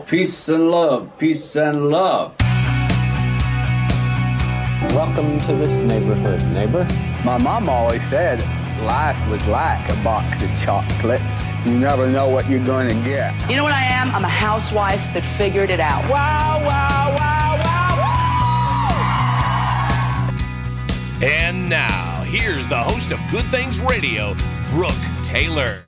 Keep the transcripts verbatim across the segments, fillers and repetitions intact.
Peace and love, peace and love. Welcome to this neighborhood, neighbor. My mom always said life was like a box of chocolates. You never know what you're going to get. You know what I am? I'm a housewife that figured it out. Wow, wow, wow, wow, wow! And now, here's the host of Good Things Radio, Brooke Taylor.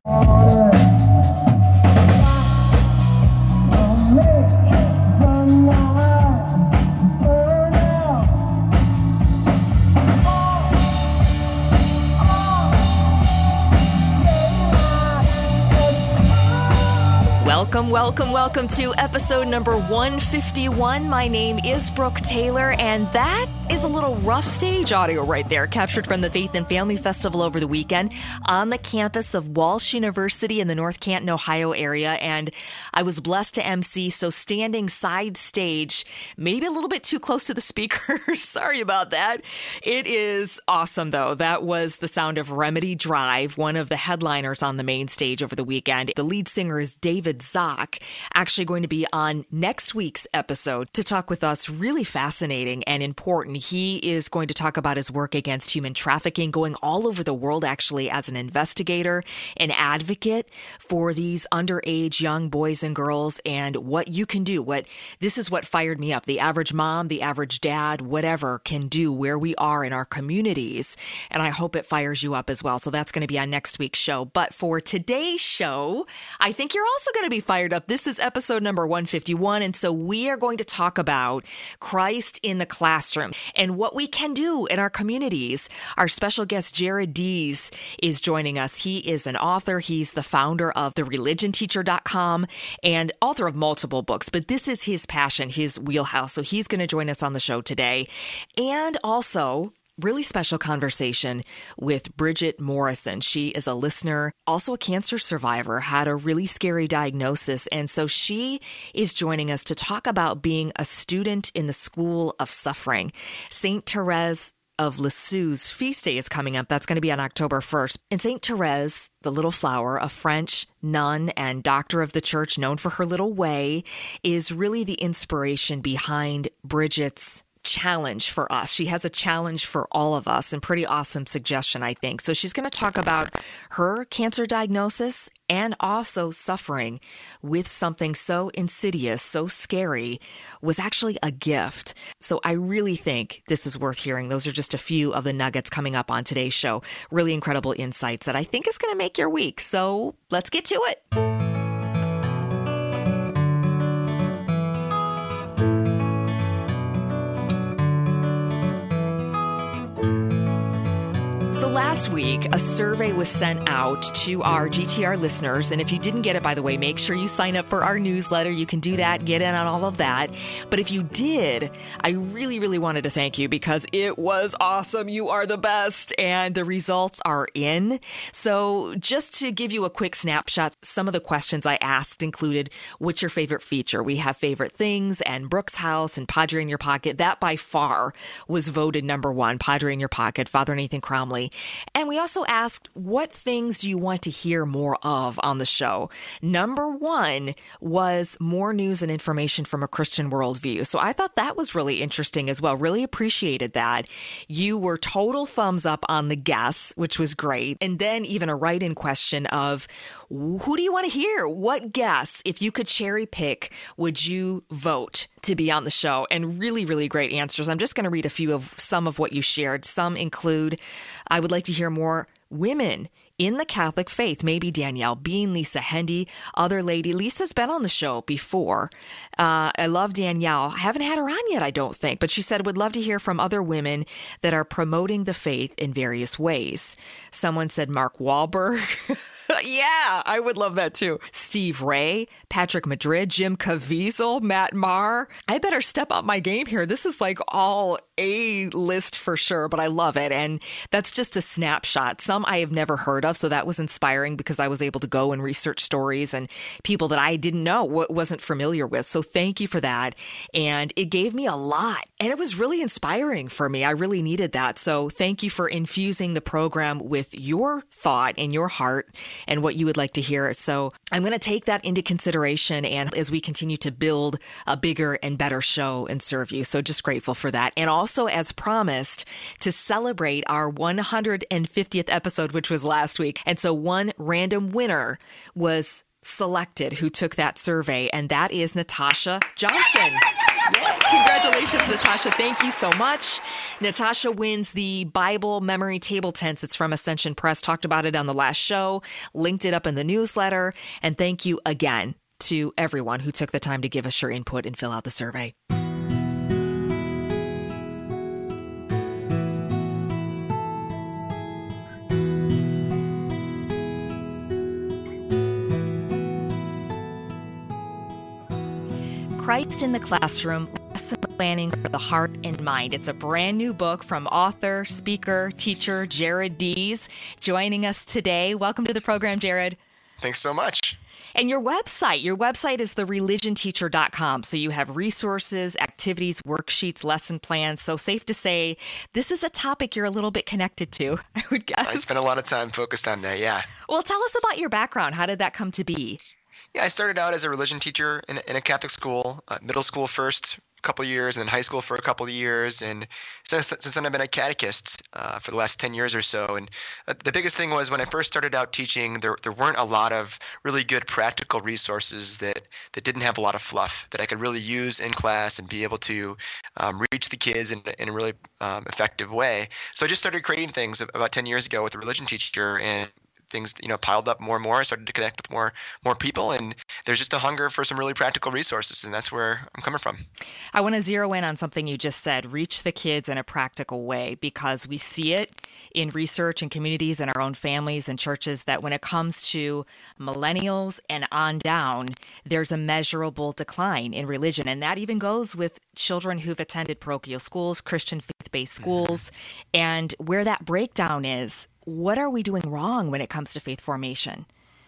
Welcome, welcome, welcome to episode number one fifty-one. My name is Brooke Taylor, and that is a little rough stage audio right there, captured from the Faith and Family Festival over the weekend on the campus of Walsh University in the North Canton, Ohio area. And I was blessed to emcee, so standing side stage, maybe a little bit too close to the speakers. Sorry about that. It is awesome, though. That was the sound of Remedy Drive, one of the headliners on the main stage over the weekend. The lead singer is David Zock, actually going to be on next week's episode to talk with us. Really fascinating and important. He is going to talk about his work against human trafficking, going all over the world actually as an investigator, an advocate for these underage young boys and girls, and what you can do. What this is what fired me up. The average mom, the average dad, whatever can do where we are in our communities. And I hope it fires you up as well. So that's going to be on next week's show. But for today's show, I think you're also going to be fired up. This is episode number one fifty-one. And so we are going to talk about Christ in the classroom and what we can do in our communities. Our special guest, Jared Dees, is joining us. He is an author. He's the founder of the religion teacher dot com and author of multiple books, but this is his passion, his wheelhouse. So he's going to join us on the show today. And also, really special conversation with Bridget Morrison. She is a listener, also a cancer survivor, had a really scary diagnosis. And so she is joining us to talk about being a student in the school of suffering. Saint Therese of Lisieux's feast day is coming up. That's going to be on October first. And Saint Therese, the little flower, a French nun and doctor of the church known for her little way, is really the inspiration behind Bridget's challenge for us. She has a challenge for all of us, and pretty awesome suggestion, I think. So she's going to talk about her cancer diagnosis and also suffering with something so insidious, so scary, was actually a gift. So I really think this is worth hearing. Those are just a few of the nuggets coming up on today's show. Really incredible insights that I think is going to make your week. So let's get to it. So last week, a survey was sent out to our G T R listeners. And if you didn't get it, by the way, make sure you sign up for our newsletter. You can do that, get in on all of that. But if you did, I really, really wanted to thank you because it was awesome. You are the best. And the results are in. So just to give you a quick snapshot, some of the questions I asked included, what's your favorite feature? We have favorite things and Brooks House and Padre in Your Pocket. That by far was voted number one, Padre in Your Pocket, Father Nathan Cromley. And we also asked, what things do you want to hear more of on the show? Number one was more news and information from a Christian worldview. So I thought that was really interesting as well. Really appreciated that. You were total thumbs up on the guess, which was great. And then even a write-in question of, who do you want to hear? What guess, if you could cherry pick, would you vote to be on the show? And really, really great answers. I'm just going to read a few of some of what you shared. Some include, I would like to hear more women in the Catholic faith, maybe Danielle Bean, Lisa Hendy, other lady. Lisa's been on the show before. Uh, I love Danielle. I haven't had her on yet, I don't think, but she said would love to hear from other women that are promoting the faith in various ways. Someone said Mark Wahlberg. Yeah, I would love that too. Steve Ray, Patrick Madrid, Jim Caviezel, Matt Maher. I better step up my game here. This is like all A-list for sure, but I love it. And that's just a snapshot. Some I have never heard of, so that was inspiring because I was able to go and research stories and people that I didn't know, wasn't familiar with. So thank you for that. And it gave me a lot. And it was really inspiring for me. I really needed that. So thank you for infusing the program with your thought and your heart and what you would like to hear. So I'm going to take that into consideration and as we continue to build a bigger and better show and serve you. So just grateful for that. And also, as promised, to celebrate our one hundred fiftieth episode, which was last week. And so one random winner was selected who took that survey, and that is Natasha Johnson. Yeah, congratulations, Natasha. Thank you so much. Natasha wins the Bible Memory Table Tents. It's from Ascension Press. Talked about it on the last show, linked it up in the newsletter. And thank you again to everyone who took the time to give us your input and fill out the survey. Christ in the Classroom, Lesson Planning for the Heart and Mind. It's a brand new book from author, speaker, teacher Jared Dees, joining us today. Welcome to the program, Jared. Thanks so much. And your website, your website is the religion teacher dot com. So you have resources, activities, worksheets, lesson plans. So safe to say, this is a topic you're a little bit connected to, I would guess. I spent a lot of time focused on that, yeah. Well, tell us about your background. How did that come to be? Yeah, I started out as a religion teacher in, in a Catholic school, uh, middle school first a couple of years, and then high school for a couple of years. And since, since then, I've been a catechist uh, for the last ten years or so. And uh, the biggest thing was when I first started out teaching, there there weren't a lot of really good practical resources that, that didn't have a lot of fluff that I could really use in class and be able to um, reach the kids in, in a really um, effective way. So I just started creating things about ten years ago with a religion teacher, and things, you know, piled up more and more. I started to connect with more more people, and there's just a hunger for some really practical resources, and that's where I'm coming from. I want to zero in on something you just said, reach the kids in a practical way, because we see it in research and communities and our own families and churches that when it comes to millennials and on down, there's a measurable decline in religion. And that even goes with children who've attended parochial schools, Christian faith-based schools, mm-hmm. and where that breakdown is. What are we doing wrong when it comes to faith formation?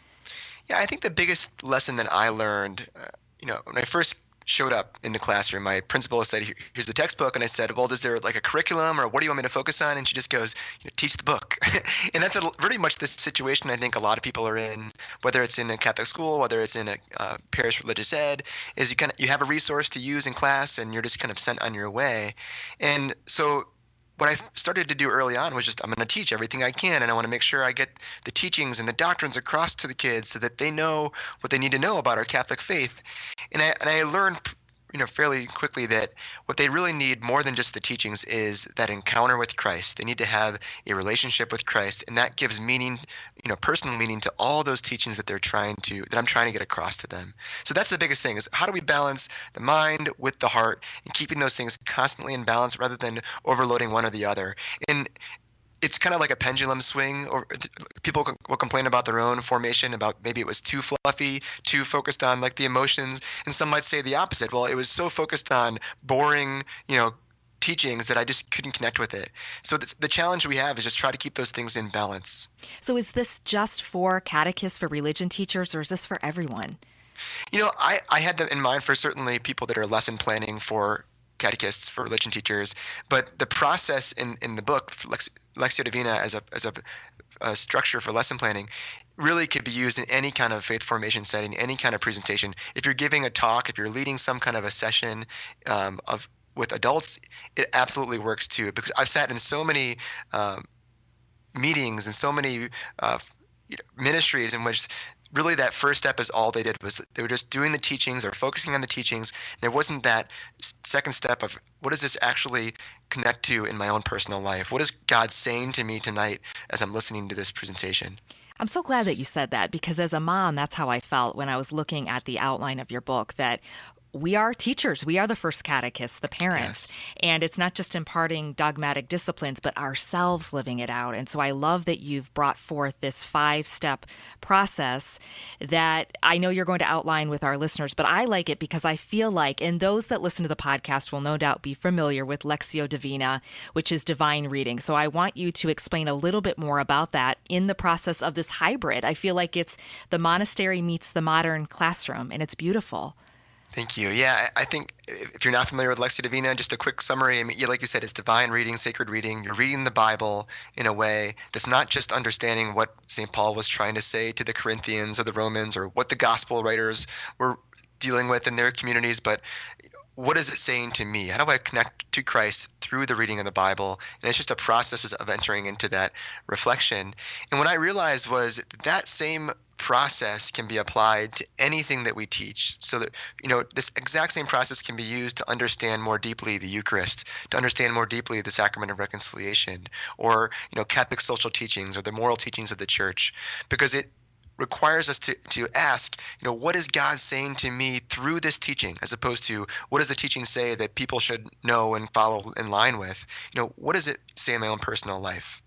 Yeah, I think the biggest lesson that I learned, uh, you know, when I first showed up in the classroom, my principal said, here's the textbook. And I said, well, is there like a curriculum or what do you want me to focus on? And she just goes, you know, teach the book. And that's a, pretty much the situation I think a lot of people are in, whether it's in a Catholic school, whether it's in a uh, parish religious ed, is you kind of, you have a resource to use in class and you're just kind of sent on your way. And so what I started to do early on was just, I'm going to teach everything I can, and I want to make sure I get the teachings and the doctrines across to the kids so that they know what they need to know about our Catholic faith. And I and I learned, you know, fairly quickly that what they really need more than just the teachings is that encounter with Christ. They need to have a relationship with Christ, and that gives meaning, you know, personal meaning to all those teachings that they're trying to, that I'm trying to get across to them. So that's the biggest thing, is how do we balance the mind with the heart and keeping those things constantly in balance rather than overloading one or the other. And it's kind of like a pendulum swing, or people will complain about their own formation, about maybe it was too fluffy, too focused on like the emotions, and some might say the opposite. Well, it was so focused on boring, you know, teachings that I just couldn't connect with it. So the, the challenge we have is just try to keep those things in balance. So is this just for catechists, for religion teachers, or is this for everyone? You know, I, I had that in mind for certainly people that are lesson planning for catechists, for religion teachers, but the process in, in the book, Lex, Lectio Divina, as a as a, a structure for lesson planning, really could be used in any kind of faith formation setting, any kind of presentation. If you're giving a talk, if you're leading some kind of a session um, of with adults, it absolutely works too. Because I've sat in so many um, meetings and so many uh, you know, ministries in which really that first step is all they did, was they were just doing the teachings or focusing on the teachings. There wasn't that second step of what does this actually connect to in my own personal life? What is God saying to me tonight as I'm listening to this presentation? I'm so glad that you said that, because as a mom, that's how I felt when I was looking at the outline of your book, that we are teachers. We are the first catechists, the parents. Yes. And it's not just imparting dogmatic disciplines, but ourselves living it out. And so I love that you've brought forth this five-step process that I know you're going to outline with our listeners, but I like it because I feel like, and those that listen to the podcast will no doubt be familiar with Lectio Divina, which is divine reading. So I want you to explain a little bit more about that in the process of this hybrid. I feel like it's the monastery meets the modern classroom, and it's beautiful. Thank you. Yeah, I I think if you're not familiar with Lectio Divina, just a quick summary. I mean, yeah, like you said, it's divine reading, sacred reading. You're reading the Bible in a way that's not just understanding what Saint Paul was trying to say to the Corinthians or the Romans or what the gospel writers were dealing with in their communities, but what is it saying to me? How do I connect to Christ through the reading of the Bible? And it's just a process of entering into that reflection. And what I realized was that same process can be applied to anything that we teach. So that, you know, this exact same process can be used to understand more deeply the Eucharist, to understand more deeply the sacrament of reconciliation, or, you know, Catholic social teachings or the moral teachings of the Church, because it requires us to, to ask, you know, what is God saying to me through this teaching, as opposed to what does the teaching say that people should know and follow in line with? You know, what does it say in my own personal life?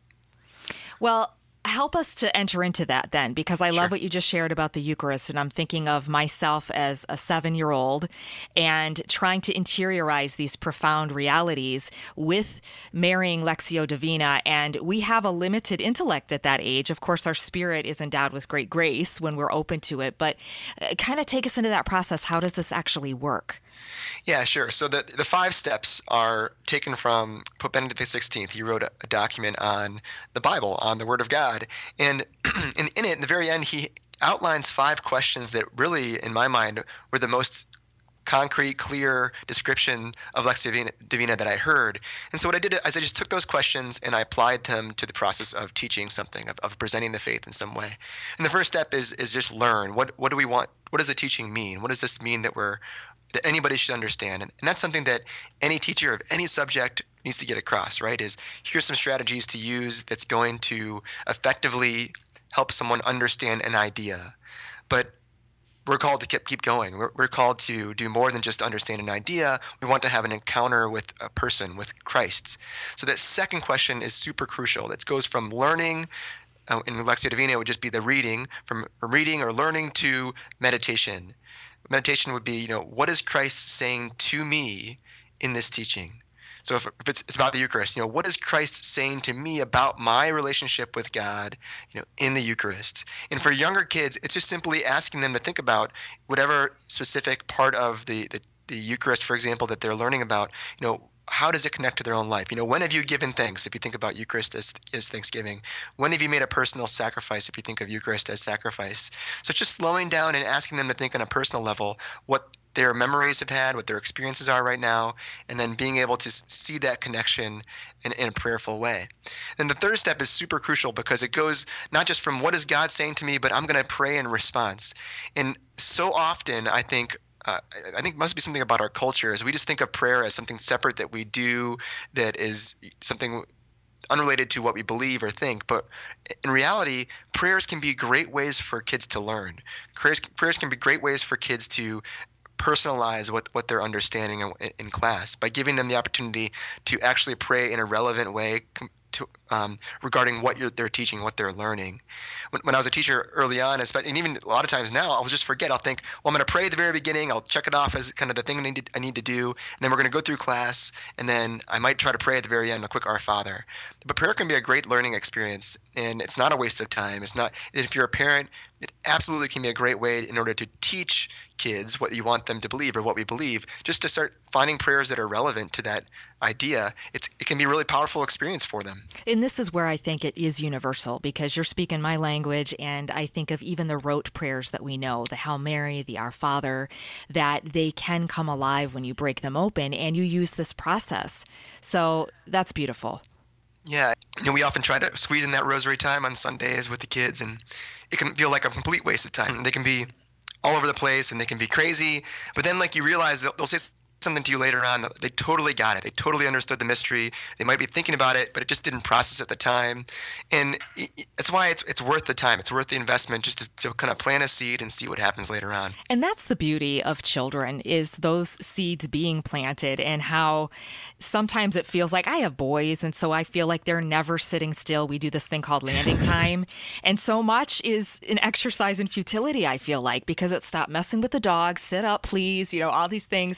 Well, help us to enter into that then, because I love Sure. what you just shared about the Eucharist. And I'm thinking of myself as a seven-year-old and trying to interiorize these profound realities with marrying Lectio Divina. And we have a limited intellect at that age. Of course, our spirit is endowed with great grace when we're open to it. But uh, kind of take us into that process. How does this actually work? Yeah, sure. So the the five steps are taken from Pope Benedict the sixteenth. He wrote a, a document on the Bible, on the Word of God. And in, in it, in the very end, he outlines five questions that really, in my mind, were the most concrete, clear description of Lectio Divina, Divina that I heard. And so what I did is I just took those questions and I applied them to the process of teaching something, of, of presenting the faith in some way. And the first step is is just learn. What what do we want? What does the teaching mean? What does this mean that we're that anybody should understand? And, and that's something that any teacher of any subject needs to get across, right? Is here's some strategies to use that's going to effectively help someone understand an idea. But we're called to keep, keep going. We're, we're called to do more than just understand an idea. We want to have an encounter with a person, with Christ. So that second question is super crucial. That goes from learning, uh, in Lectio Divina, it would just be the reading, from, from reading or learning to meditation. Meditation would be, you know, what is Christ saying to me in this teaching? So if, if it's, it's about the Eucharist, you know, what is Christ saying to me about my relationship with God, you know, in the Eucharist? And for younger kids, it's just simply asking them to think about whatever specific part of the, the, the Eucharist, for example, that they're learning about, you know, how does it connect to their own life? You know, when have you given thanks if you think about Eucharist as, as Thanksgiving? When have you made a personal sacrifice if you think of Eucharist as sacrifice? So just slowing down and asking them to think on a personal level what their memories have had, what their experiences are right now, and then being able to see that connection in, in a prayerful way. Then the third step is super crucial because it goes not just from what is God saying to me, but I'm going to pray in response. And so often I think Uh, I think it must be something about our culture is we just think of prayer as something separate that we do that is something unrelated to what we believe or think. But in reality, prayers can be great ways for kids to learn. Prayers, prayers can be great ways for kids to personalize what, what they're understanding in, in class by giving them the opportunity to actually pray in a relevant way to, um, regarding what you're, they're teaching, what they're learning. When, when I was a teacher early on, and even a lot of times now, I'll just forget. I'll think, well, I'm going to pray at the very beginning. I'll check it off as kind of the thing I need to, I need to do. And then we're going to go through class, and then I might try to pray at the very end, a quick Our Father. But prayer can be a great learning experience, and it's not a waste of time. It's not. If you're a parent, it absolutely can be a great way in order to teach kids what you want them to believe or what we believe, just to start finding prayers that are relevant to that idea. It's, it can be a really powerful experience for them. And this is where I think it is universal, because you're speaking my language, and I think of even the rote prayers that we know, the Hail Mary, the Our Father, that they can come alive when you break them open and you use this process. So that's beautiful. Yeah, you know, we often try to squeeze in that rosary time on Sundays with the kids, and it can feel like a complete waste of time. They can be all over the place and they can be crazy, but then like you realize they'll, they'll say something to you later on. They totally got it. They totally understood the mystery. They might be thinking about it, but it just didn't process at the time. And that's why it's it's worth the time. It's worth the investment just to, to kind of plant a seed and see what happens later on. And that's the beauty of children, is those seeds being planted, and how sometimes it feels like I have boys, and so I feel like they're never sitting still. We do this thing called landing time. And so much is an exercise in futility, I feel like, because it's stop messing with the dog, sit up, please, you know, all these things.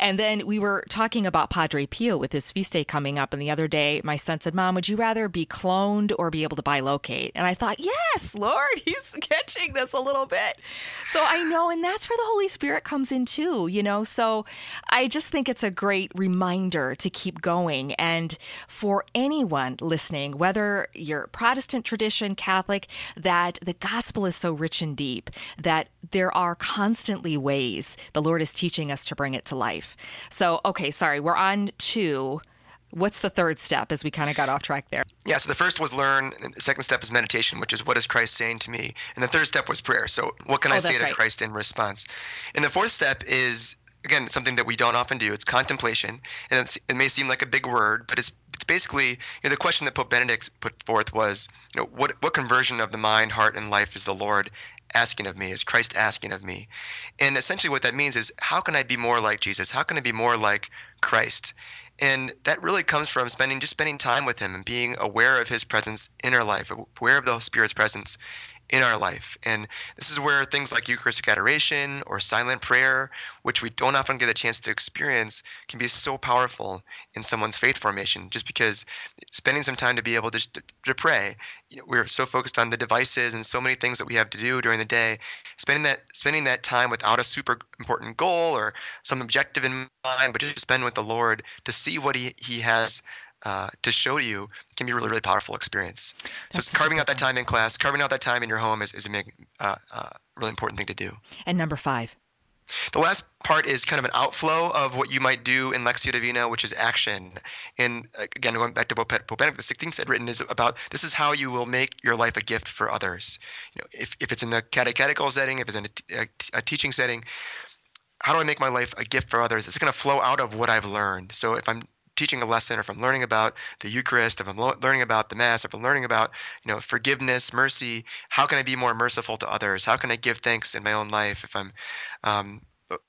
And then we were talking about Padre Pio with his feast day coming up. And the other day, my son said, Mom, would you rather be cloned or be able to bilocate? And I thought, yes, Lord, he's catching this a little bit. So I know, and that's where the Holy Spirit comes in too, you know? So I just think it's a great reminder to keep going. And for anyone listening, whether you're Protestant tradition, Catholic, that the gospel is so rich and deep that there are constantly ways the Lord is teaching us to bring it to life. So, okay, sorry, we're on to, what's the third step as we kind of got off track there? Yeah, so the first was learn, and the second step is meditation, which is what is Christ saying to me? And the third step was prayer. So what can Oh, I say that's to right. Christ in response? And the fourth step is, again, something that we don't often do. It's contemplation. And it's, it may seem like a big word, but it's it's basically, you know, the question that Pope Benedict put forth was, you know, what what conversion of the mind, heart, and life is the Lord asking of me? Is Christ asking of me? And essentially what that means is, how can I be more like Jesus? How can I be more like Christ? And that really comes from spending just spending time with him and being aware of his presence in our life, aware of the Spirit's presence in our life. And this is where things like Eucharistic adoration or silent prayer, which we don't often get a chance to experience, can be so powerful in someone's faith formation, just because spending some time to be able to, to, to pray, you know, we're so focused on the devices and so many things that we have to do during the day, spending that spending that time without a super important goal or some objective in mind, but just spend with the Lord to see what he, he has Uh, to show you can be a really, really powerful experience. So That's it's carving out that super time in class, carving out that time in your home is, is a big, uh, uh, really important thing to do. And number five. The last part is kind of an outflow of what you might do in Lectio Divina, which is action. And uh, again, going back to Pope Benedict the sixteenth had written, is about this is how you will make your life a gift for others. You know, if, if it's in the catechetical setting, if it's in a, a, a teaching setting, how do I make my life a gift for others? It's going to flow out of what I've learned. So if I'm teaching a lesson, or if I'm learning about the Eucharist, if I'm lo- learning about the Mass, if I'm learning about, you know, forgiveness, mercy, how can I be more merciful to others? How can I give thanks in my own life? If I'm, um,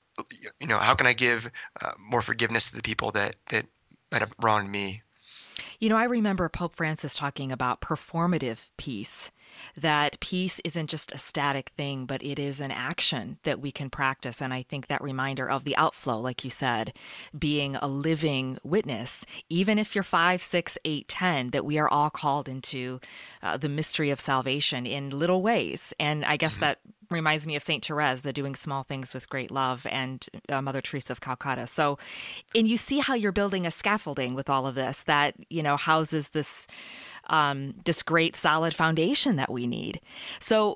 you know, how can I give uh, more forgiveness to the people that, that might have wronged me? You know, I remember Pope Francis talking about performative peace, that peace isn't just a static thing, but it is an action that we can practice. And I think that reminder of the outflow, like you said, being a living witness, even if you're five, six, eight, ten, that we are all called into uh, the mystery of salvation in little ways. And I guess mm-hmm. that reminds me of Saint Therese, the doing small things with great love, and uh, Mother Teresa of Calcutta. So, and you see how you're building a scaffolding with all of this that, you know, houses this, um, this great solid foundation that we need. So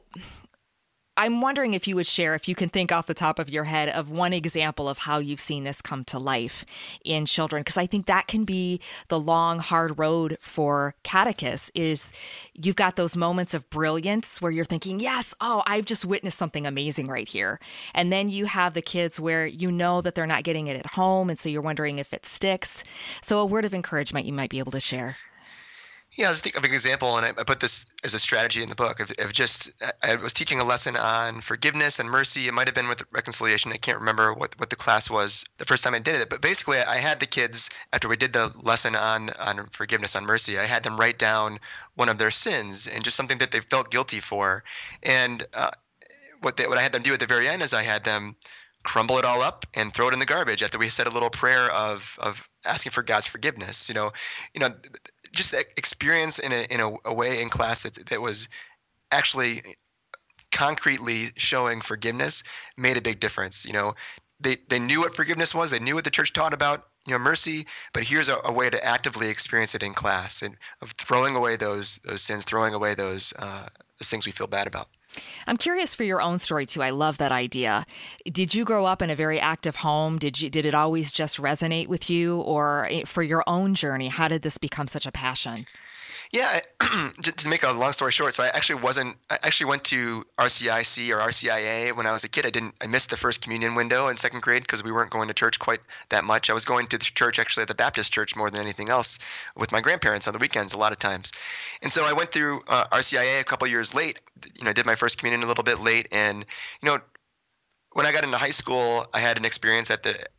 I'm wondering if you would share, if you can think off the top of your head of one example of how you've seen this come to life in children, because I think that can be the long, hard road for catechists. Is you've got those moments of brilliance where you're thinking, yes, oh, I've just witnessed something amazing right here. And then you have the kids where you know that they're not getting it at home, and so you're wondering if it sticks. So a word of encouragement you might be able to share. Yeah, I was thinking of an example, and I, I put this as a strategy in the book of, of just, I was teaching a lesson on forgiveness and mercy. It might have been with reconciliation. I can't remember what, what the class was the first time I did it. But basically, I had the kids, after we did the lesson on, on forgiveness, on mercy, I had them write down one of their sins and just something that they felt guilty for. And uh, what, they, what I had them do at the very end is I had them crumble it all up and throw it in the garbage after we said a little prayer of of asking for God's forgiveness. You know, you know, just experience in a in a, a way in class that that was actually concretely showing forgiveness made a big difference. You know, they they knew what forgiveness was. They knew what the church taught about, you know, mercy. But here's a, a way to actively experience it in class, and of throwing away those those sins, throwing away those uh, those things we feel bad about. I'm curious for your own story too. I love that idea. Did you grow up in a very active home? Did you did it always just resonate with you, or for your own journey, how did this become such a passion? Yeah, just to make a long story short, so I actually wasn't. I actually went to R C I C or R C I A when I was a kid. I didn't. I missed the first communion window in second grade because we weren't going to church quite that much. I was going to the church actually at the Baptist church more than anything else with my grandparents on the weekends a lot of times. And so I went through uh, R C I A a couple years late. You know, I did my first communion a little bit late, and you know, when I got into high school, I had an experience at the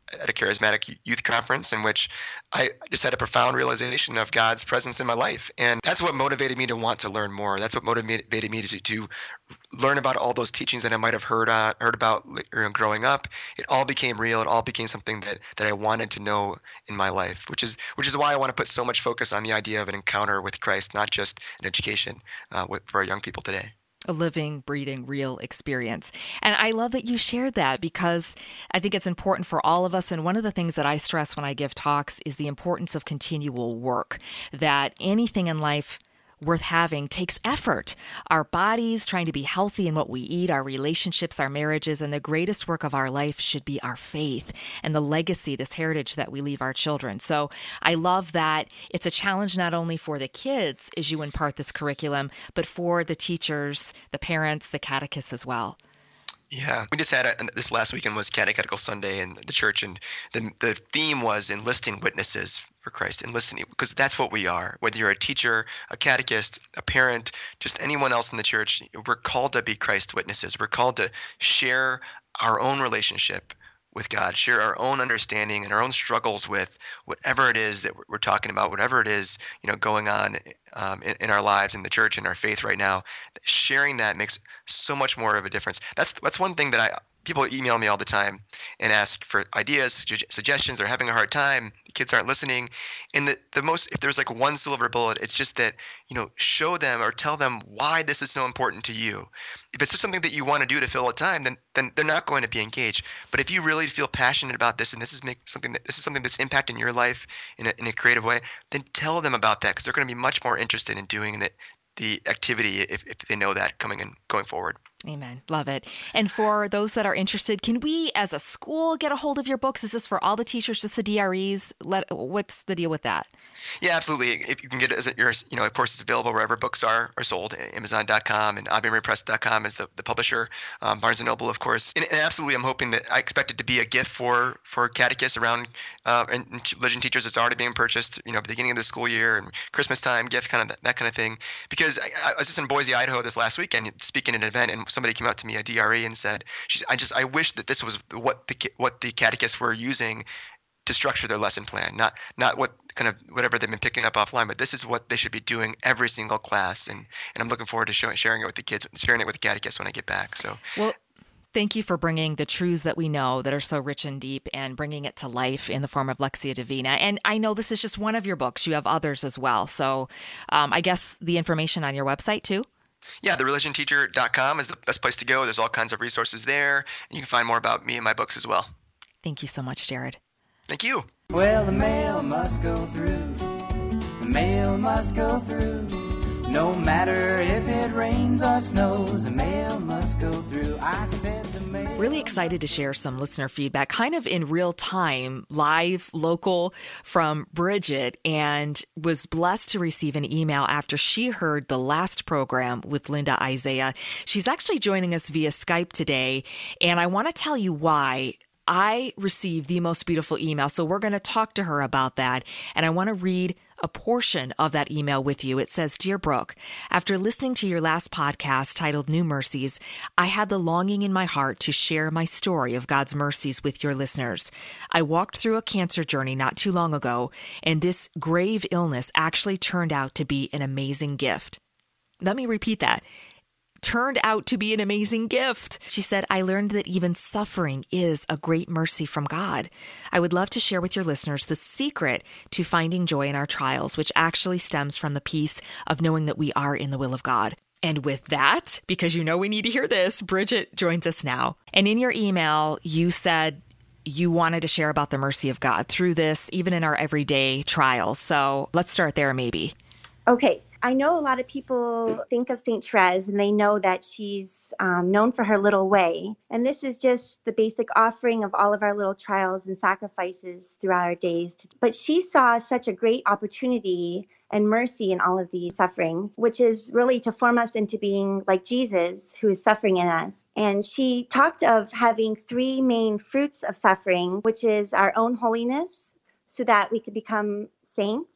at a charismatic youth conference in which I just had a profound realization of God's presence in my life. And that's what motivated me to want to learn more. That's what motivated me to, to learn about all those teachings that I might have heard uh, heard about you know, growing up. It all became real. It all became something that, that I wanted to know in my life, which is which is why I want to put so much focus on the idea of an encounter with Christ, not just an education uh, with, for our young people today. A living, breathing, real experience. And I love that you shared that because I think it's important for all of us. And one of the things that I stress when I give talks is the importance of continual work, that anything in life worth having takes effort. Our bodies, trying to be healthy in what we eat, our relationships, our marriages, and the greatest work of our life should be our faith and the legacy, this heritage that we leave our children. So I love that it's a challenge not only for the kids as you impart this curriculum, but for the teachers, the parents, the catechists as well. Yeah, we just had a, this last weekend was Catechetical Sunday in the church, and the the theme was enlisting witnesses for Christ, enlisting, because that's what we are. Whether you're a teacher, a catechist, a parent, just anyone else in the church, we're called to be Christ witnesses. We're called to share our own relationship with God, share our own understanding and our own struggles with whatever it is that we're talking about, whatever it is, you know, going on um, in, in our lives, in the church, in our faith right now. Sharing that makes so much more of a difference. That's that's one thing that I people email me all the time and ask for ideas, su- suggestions. They're having a hard time. The kids aren't listening. And the, the most, if there's like one silver bullet, it's just that, you know, show them or tell them why this is so important to you. If it's just something that you want to do to fill a time, then then they're not going to be engaged. But if you really feel passionate about this, and this is make something that this is something that's impacting your life in a, in a creative way, then tell them about that, because they're going to be much more interested in doing it, the activity if, if they know that coming and going forward. Amen. Love it. And for those that are interested, can we as a school get a hold of your books? Is this for all the teachers, just the D R Es? Let, what's the deal with that? Yeah, absolutely. If you can get it as your, you know, of course, it's available wherever books are, are sold. Amazon dot com and Ave Maria Press dot com is the, the publisher. Um, Barnes and Noble, of course. And, and absolutely, I'm hoping that I expect it to be a gift for, for catechists around uh, and, and religion teachers. It's already being purchased, you know, at the beginning of the school year and Christmas time, gift, kind of that, that kind of thing. Because I, I was just in Boise, Idaho this last weekend speaking at an event, and somebody came out to me, a D R E, and said, she's, I just I wish that this was what the what the catechists were using to structure their lesson plan, not not what kind of whatever they've been picking up offline, but this is what they should be doing every single class. And and I'm looking forward to showing, sharing it with the kids, sharing it with the catechists when I get back. So well. Thank you for bringing the truths that we know that are so rich and deep and bringing it to life in the form of Lectio Divina. And I know this is just one of your books. You have others as well. So um, I guess the information on your website too? Yeah, the religion teacher dot com is the best place to go. There's all kinds of resources there. And you can find more about me and my books as well. Thank you so much, Jared. Thank you. Well, the mail must go through. The mail must go through. No matter if it rains or snows, the mail must go through. I said the mail. Really excited to share some listener feedback, kind of in real time, live, local, from Bridget, and was blessed to receive an email after she heard the last program with Linda Isaiah. She's actually joining us via Skype today, and I want to tell you why. I received the most beautiful email, so we're going to talk to her about that, and I want to read a portion of that email with you. It says, Dear Brooke, after listening to your last podcast titled New Mercies, I had the longing in my heart to share my story of God's mercies with your listeners. I walked through a cancer journey not too long ago, and this grave illness actually turned out to be an amazing gift. Let me repeat that. Turned out to be an amazing gift. She said, I learned that even suffering is a great mercy from God. I would love to share with your listeners the secret to finding joy in our trials, which actually stems from the peace of knowing that we are in the will of God. And with that, because you know we need to hear this, Bridget joins us now. And in your email, you said you wanted to share about the mercy of God through this, even in our everyday trials. So let's start there maybe. Okay. I know a lot of people think of Saint Therese and they know that she's um, known for her little way. And this is just the basic offering of all of our little trials and sacrifices throughout our days. But she saw such a great opportunity and mercy in all of these sufferings, which is really to form us into being like Jesus, who is suffering in us. And she talked of having three main fruits of suffering, which is our own holiness, so that we could become saints.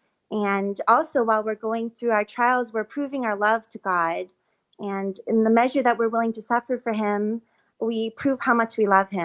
And also, while we're going through our trials, we're proving our love to God. And in the measure that we're willing to suffer for him, we prove how much we love him.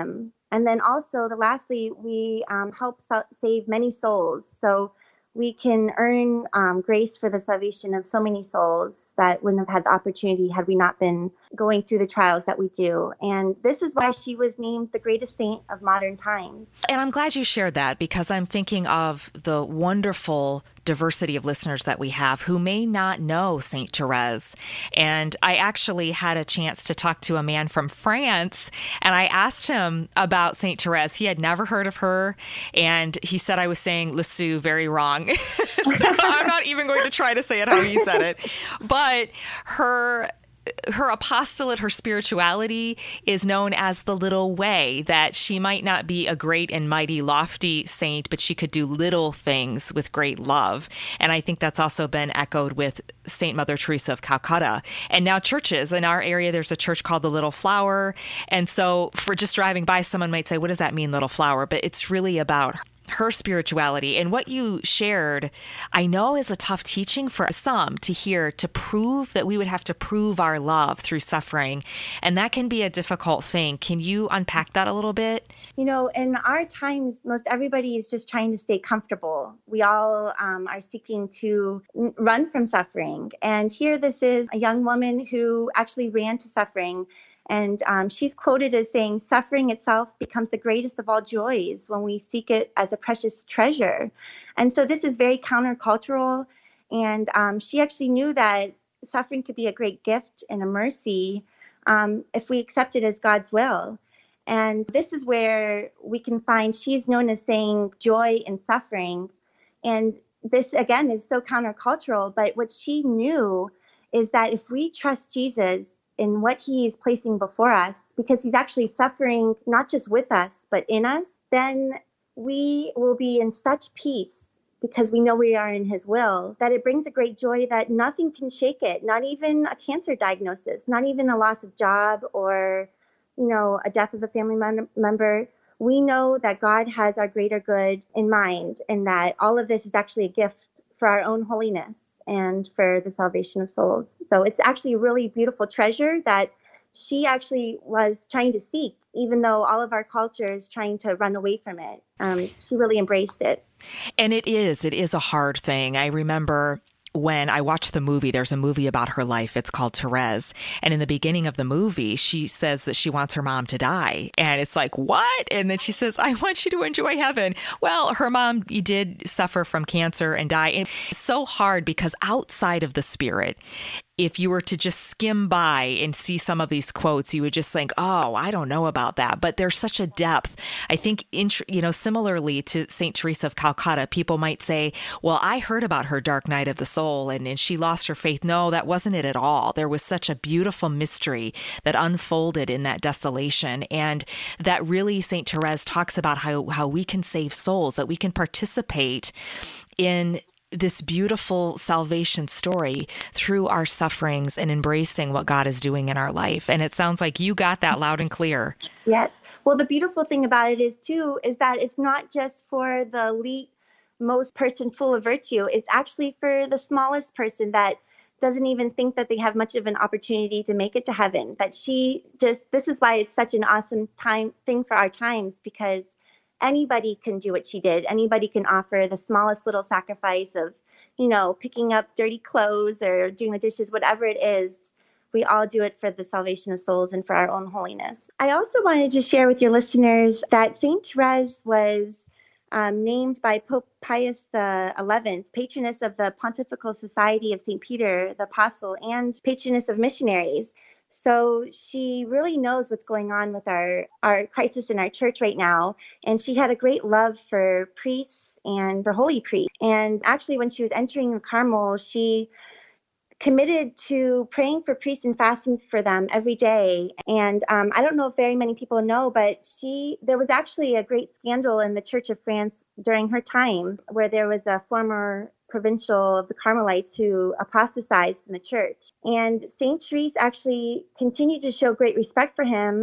And then also, the lastly, we um, help so- save many souls. So we can earn um, grace for the salvation of so many souls that wouldn't have had the opportunity had we not been going through the trials that we do. And this is why she was named the greatest saint of modern times. And I'm glad you shared that, because I'm thinking of the wonderful diversity of listeners that we have who may not know Saint Therese. And I actually had a chance to talk to a man from France, and I asked him about Saint Therese. He had never heard of her, and he said I was saying Lisieux very wrong. So I'm not even going to try to say it how he said it. But her her apostolate, her spirituality is known as the little way, that she might not be a great and mighty lofty saint, but she could do little things with great love. And I think that's also been echoed with Saint Mother Teresa of Calcutta. And now churches in our area, there's a church called the Little Flower. And so for just driving by, someone might say, what does that mean, Little Flower? But it's really about her spirituality. And what you shared, I know is a tough teaching for some to hear, to prove that we would have to prove our love through suffering. And that can be a difficult thing. Can you unpack that a little bit? You know, in our times, most everybody is just trying to stay comfortable. We all um, are seeking to run from suffering. And here this is a young woman who actually ran to suffering. And um, she's quoted as saying, suffering itself becomes the greatest of all joys when we seek it as a precious treasure. And so this is very countercultural. And um, she actually knew that suffering could be a great gift and a mercy um, if we accept it as God's will. And this is where we can find she's known as saying joy in suffering. And this, again, is so countercultural. But what she knew is that if we trust Jesus in what he's placing before us, because he's actually suffering not just with us, but in us, then we will be in such peace because we know we are in his will, that it brings a great joy that nothing can shake it, not even a cancer diagnosis, not even a loss of job or, you know, a death of a family mem- member. We know that God has our greater good in mind, and that all of this is actually a gift for our own holiness and for the salvation of souls. So it's actually a really beautiful treasure that she actually was trying to seek, even though all of our culture is trying to run away from it. Um, she really embraced it. And it is, it is a hard thing. I remember when I watched the movie, there's a movie about her life. It's called Therese. And in the beginning of the movie, she says that she wants her mom to die. And it's like, what? And then she says, I want you to enjoy heaven. Well, her mom did suffer from cancer and die. And it's so hard because outside of the spirit, if you were to just skim by and see some of these quotes, you would just think, oh, I don't know about that. But there's such a depth. I think, you know, similarly to Saint Teresa of Calcutta, people might say, well, I heard about her dark night of the soul and, and she lost her faith. No, that wasn't it at all. There was such a beautiful mystery that unfolded in that desolation. And that really Saint Therese talks about how, how we can save souls, that we can participate in this beautiful salvation story through our sufferings and embracing what God is doing in our life. And it sounds like you got that loud and clear. Yes. Well, the beautiful thing about it is, too, is that it's not just for the elite, most person full of virtue. It's actually for the smallest person that doesn't even think that they have much of an opportunity to make it to heaven. That she just, this is why it's such an awesome time thing for our times, because anybody can do what she did. Anybody can offer the smallest little sacrifice of, you know, picking up dirty clothes or doing the dishes, whatever it is. We all do it for the salvation of souls and for our own holiness. I also wanted to share with your listeners that Saint Therese was um, named by Pope Pius the eleventh, patroness of the Pontifical Society of Saint Peter the Apostle and patroness of missionaries. So she really knows what's going on with our, our crisis in our church right now. And she had a great love for priests and for holy priests. And actually, when she was entering the Carmel, she committed to praying for priests and fasting for them every day. And um, I don't know if very many people know, but she there was actually a great scandal in the Church of France during her time where there was a former provincial of the Carmelites who apostatized from the church. And Saint Therese actually continued to show great respect for him.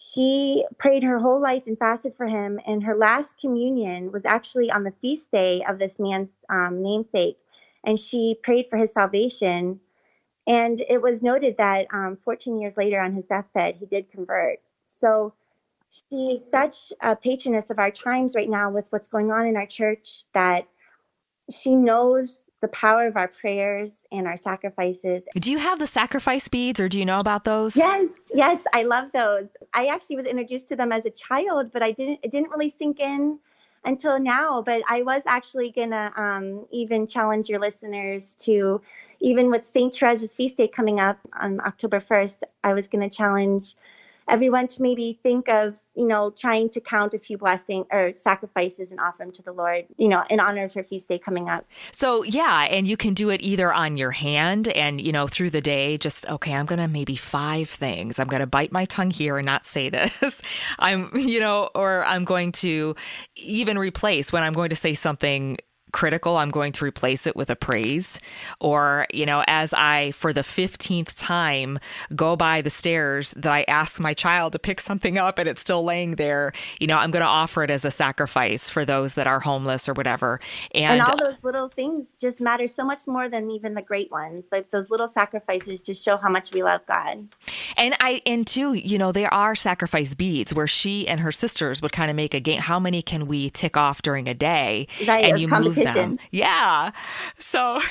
She prayed her whole life and fasted for him. And her last communion was actually on the feast day of this man's um, namesake. And she prayed for his salvation. And it was noted that um, fourteen years later on his deathbed, he did convert. So She's such a patroness of our times right now with what's going on in our church that she knows the power of our prayers and our sacrifices. Do you have the sacrifice beads, or do you know about those? Yes, yes, I love those. I actually was introduced to them as a child, but I didn't. It didn't really sink in until now. But I was actually gonna um, even challenge your listeners to, even with Saint Therese's feast day coming up on October first, I was gonna challenge everyone to maybe think of, you know, trying to count a few blessings or sacrifices and offer them to the Lord, you know, in honor of her feast day coming up. So, yeah, and you can do it either on your hand and, you know, through the day, just, okay, I'm going to maybe five things. I'm going to bite my tongue here and not say this. I'm, you know, or I'm going to even replace when I'm going to say something critical, I'm going to replace it with a praise. Or, you know, as I, for the fifteenth time, go by the stairs that I ask my child to pick something up and it's still laying there, you know, I'm going to offer it as a sacrifice for those that are homeless or whatever. And, and all those little things just matter so much more than even the great ones. Like those little sacrifices just show how much we love God. And I, and too, you know, there are sacrifice beads where she and her sisters would kind of make a game. How many can we tick off during a day? Right, and you move them. Yeah. So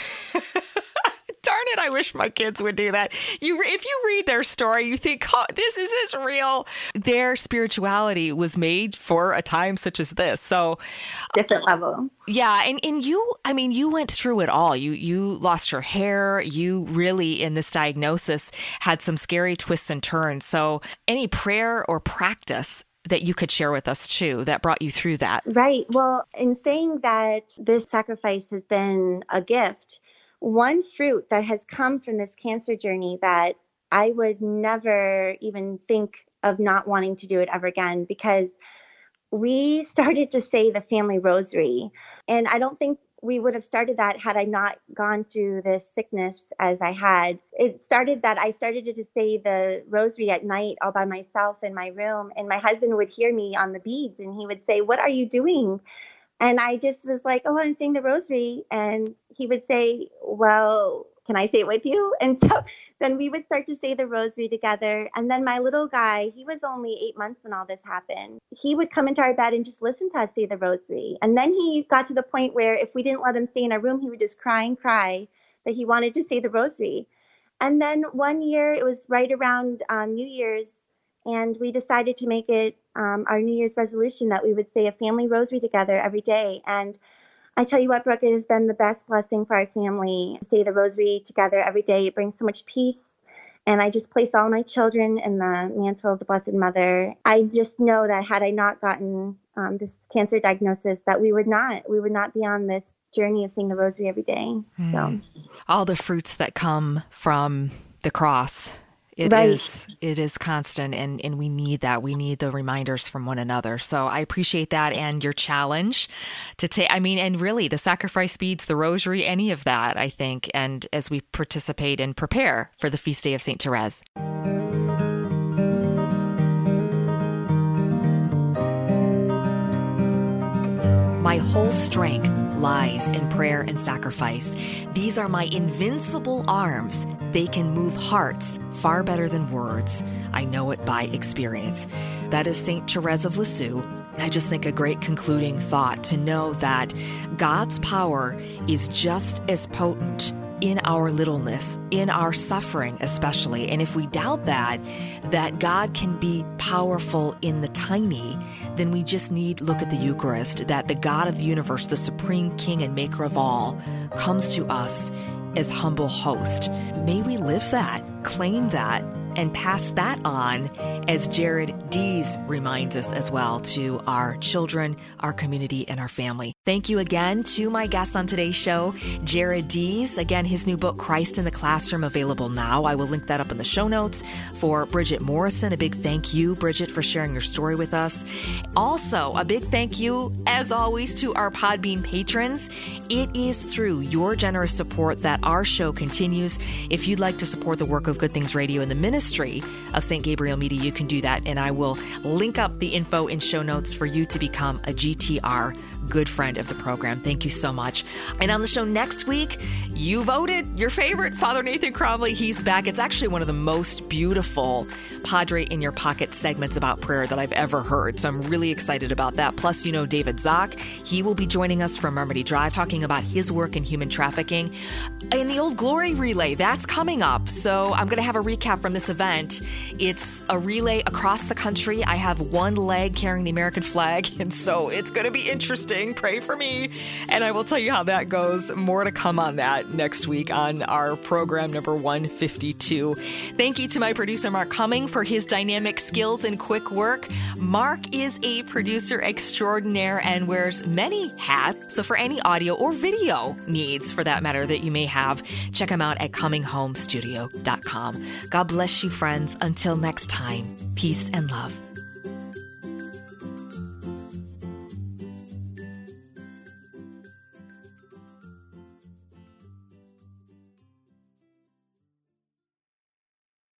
darn it, I wish my kids would do that. You, if you read their story, you think, oh, this is this real. Their spirituality was made for a time such as this. So different level. Yeah. And, and you, I mean, you went through it all. You, you lost your hair. You really, in this diagnosis, had some scary twists and turns. So any prayer or practice that you could share with us too, that brought you through that? Right. Well, in saying that this sacrifice has been a gift, one fruit that has come from this cancer journey that I would never even think of not wanting to do it ever again, because we started to say the family rosary. And I don't think we would have started that had I not gone through this sickness as I had. It started that I started to say the rosary at night all by myself in my room. And my husband would hear me on the beads and he would say, "What are you doing?" And I just was like, "Oh, I'm saying the rosary." And he would say, "Well, can I say it with you?" And so then we would start to say the rosary together. And then my little guy, he was only eight months when all this happened. He would come into our bed and just listen to us say the rosary. And then he got to the point where if we didn't let him stay in our room, he would just cry and cry that he wanted to say the rosary. And then one year, it was right around um, New Year's, and we decided to make it um, our New Year's resolution that we would say a family rosary together every day. And I tell you what, Brooke, it has been the best blessing for our family to say the rosary together every day. It brings so much peace. And I just place all my children in the mantle of the Blessed Mother. I just know that had I not gotten um, this cancer diagnosis, that we would not, we would not be on this journey of saying the rosary every day. Mm. So, all the fruits that come from the cross. It right. is it is constant, and, and we need that. We need the reminders from one another. So I appreciate that and your challenge to take, I mean, and really the sacrifice beads, the rosary, any of that, I think, and as we participate and prepare for the feast day of Saint Therese. My whole strength lies in prayer and sacrifice. These are my invincible arms. They can move hearts far better than words. I know it by experience. That is Saint Therese of Lisieux. I just think a great concluding thought to know that God's power is just as potent in our littleness, in our suffering especially. And if we doubt that, that God can be powerful in the tiny, then we just need look at the Eucharist, that the God of the universe, the supreme King and maker of all, comes to us as humble host. May we live that, claim that, and pass that on, as Jared Dees reminds us as well, to our children, our community, and our family. Thank you again to my guest on today's show, Jared Dees. Again, his new book, Christ in the Classroom, available now. I will link that up in the show notes. For Bridget Morrison, a big thank you, Bridget, for sharing your story with us. Also, a big thank you, as always, to our Podbean patrons. It is through your generous support that our show continues. If you'd like to support the work of Good Things Radio and the ministry, history of Saint Gabriel Media, you can do that. And I will link up the info in show notes for you to become a G T R good friend of the program. Thank you so much. And on the show next week, you voted your favorite, Father Nathan Cromly. He's back. It's actually one of the most beautiful Padre in Your Pocket segments about prayer that I've ever heard. So I'm really excited about that. Plus, you know, David Zock, he will be joining us from Normandy Drive, talking about his work in human trafficking. And the Old Glory Relay, that's coming up. So I'm going to have a recap from this event. It's a relay across the country. I have one leg carrying the American flag, and so it's going to be interesting. Pray for me. And I will tell you how that goes. More to come on that next week on our program number one fifty-two. Thank you to my producer, Mark Cumming, for his dynamic skills and quick work. Mark is a producer extraordinaire and wears many hats. So for any audio or video needs, for that matter, that you may have, check him out at coming home studio dot com. God bless you, friends. Until next time, peace and love.